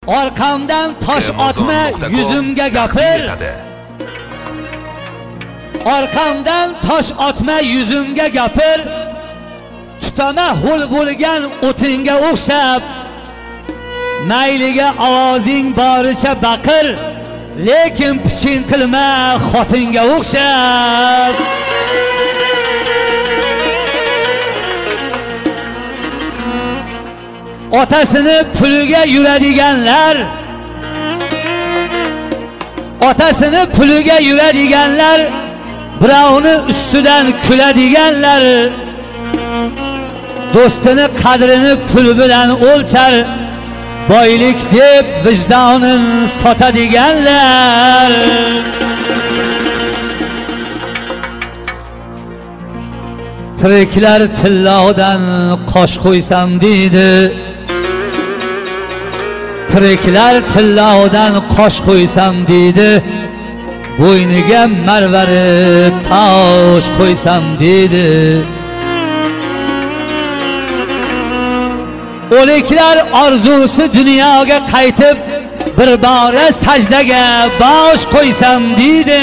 Orqamdan tosh otma, yuzimga gapir. Orqamdan tosh otma, yuzimga gapir. Tutama hul bo'lgan o'tinga o'xshab, mayliga ovozing boricha baqir, lekin piching qilma xotinga o'xshab. Otasini puliga yuradiganlar, otasini puliga yuradiganlar, birovni ustidan kuladiganlar, do'stini qadrini pul bilan o'lchar, boylik deb vijdonin sotadiganlar. Tiriklar tillodan qosh qo'ysam deydi, tiriklar tillodan qosh qo'ysam deydi, bo'yniga marvari tosh qo'ysam deydi. O'liklar orzusi dunyoga qaytib, bir bora sajdaga bosh qo'ysam deydi.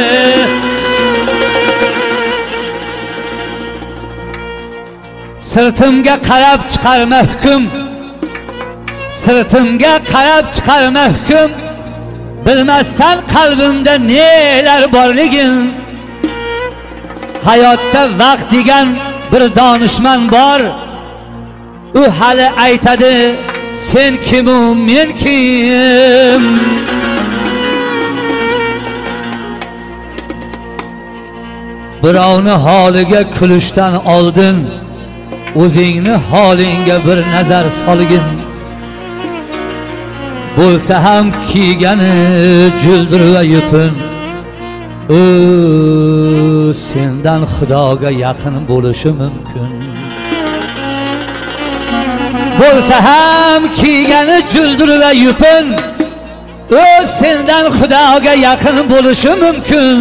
Sirtimga qarab chiqarma hukm, sirtimga qarab chiqarma hukm, bilmassan qalbimda nelar borligin. Hayotda vaqt degan bir donishmand bor, u hali aytadi sen kimu men kim. Birovni holiga kulishdan oldin o'zingni holingga bir nazar solgin. Bo'lsa ham kiygani juldur va yupun, u sendan Xudoga yaqin bo'lishi mumkin. Bo'lsa ham kiygani juldur va yupun, u sendan Xudoga yaqin bo'lishi mumkin.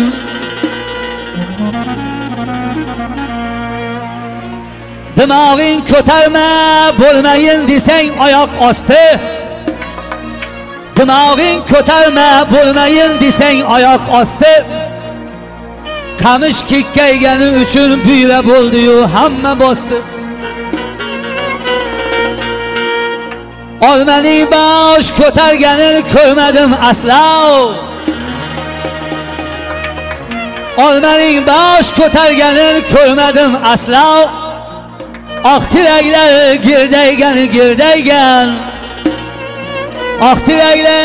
Dimog'ing ko'tarma, bo'lmayin desang oyoq osti. Dimog'ing ko'tarma, bo'lmayin desang oyoq osti. Qamish kekkaygani uchun buyra bo'ldi-yu hamma bosdi. Olmaning bosh ko'targanini ko'rmadim aslo. Olmaning bosh ko'targanini ko'rmadim aslo. Oq tiraklar girdaygan girdaygan, oq tiraklar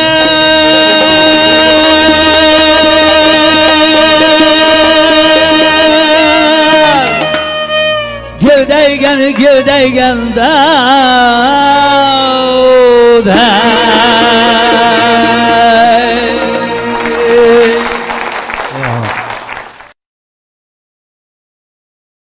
girdaygan girdaygan da